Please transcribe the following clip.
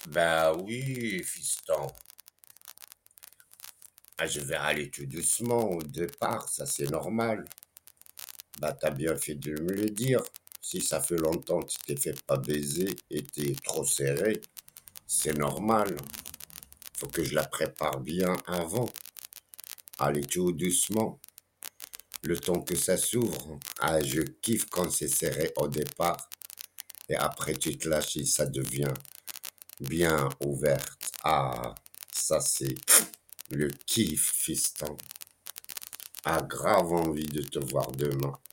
Bah oui, fiston. Ah, je vais aller tout doucement au départ, ça c'est normal. Bah t'as bien fait de me le dire. Si ça fait longtemps que tu t'es fait pas baiser et t'es trop serré, c'est normal. Faut que je la prépare bien avant. Allez tout doucement. Le temps que ça s'ouvre. Ah, je kiffe quand c'est serré au départ. Et après tu te lâches et ça devient bien ouverte. Ah, ça c'est le kiff, fiston. Ah, grave envie de te voir demain.